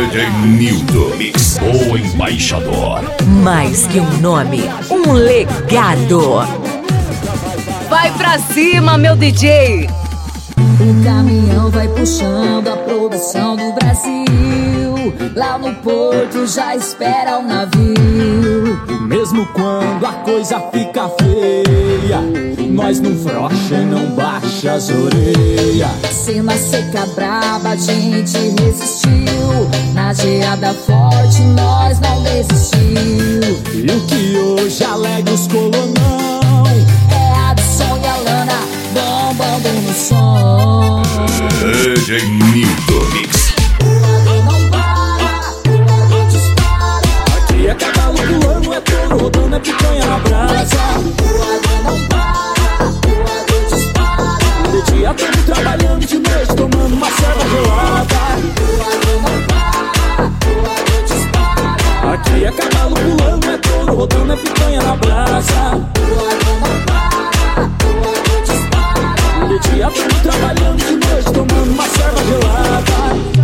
DJ Nildo Mix, o embaixador. Mais que um nome, um legado. Vai pra cima, meu DJ. O caminhão vai puxando a produção do Brasil. Lá no porto já espera o navio. Mesmo quando a coisa fica feia, nós não frouxa e não baixa as orelhas. Cena seca braba, a gente resistiu. Na geada forte nós não desistiu. E o que hoje alega os colonão é Adson e a Lana bombando no som. DJ Nildo Mix. Não para, o dispara. Aqui é cavalo pulando, é touro rodando, é picanha na brasa. Não para, o dispara. De dia tamo trabalhando, de noite tomando uma serva gelada. Não para, o dispara. Aqui é cavalo pulando, é touro rodando, é picanha na brasa. Não para, o dispara. De dia tamo trabalhando, de noite tomando uma serva gelada.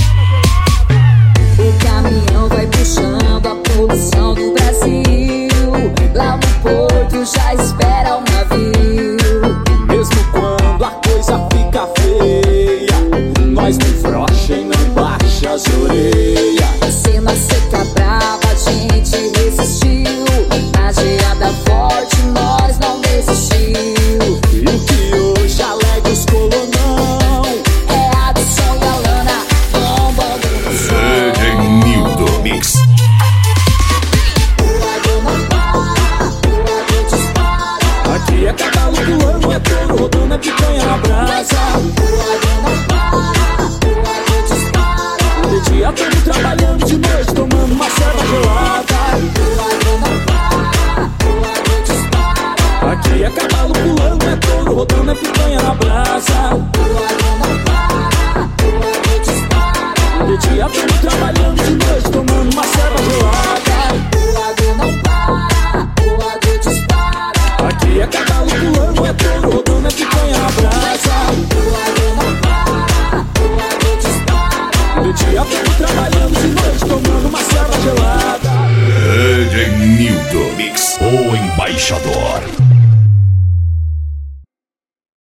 O caminhão vai puxando a produção do Brasil. Lá no porto já espera o navio. Mesmo quando a coisa fica feia, nós não frouxa e não baixa as orelhas. Cena seca brava, a gente resistiu. Na geada forte nós não desistiu. E o que hoje alega os colonão é Adson e a Lana bombando no som. DJ Nildo Mix. Não para, o dispara. Aqui é cavalo pulando, é touro rodando, é picanha na brasa. Não para, o dispara. De dia tamo trabalhando, de noite tomando uma serva gelada. Não para, o dispara. Aqui é cavalo pulando, é touro rodando, é picanha na brasa. Não para, o dispara. De dia tamo trabalhando, de noite tomando uma serva gelada. Não para, o dispara. Aqui é cavalo pulando, é touro rodando, é picanha na brasa. Não para, o dispara. De dia tamo trabalhando, de noite tomando uma serva gelada. DJ Nildo Mix, o embaixador.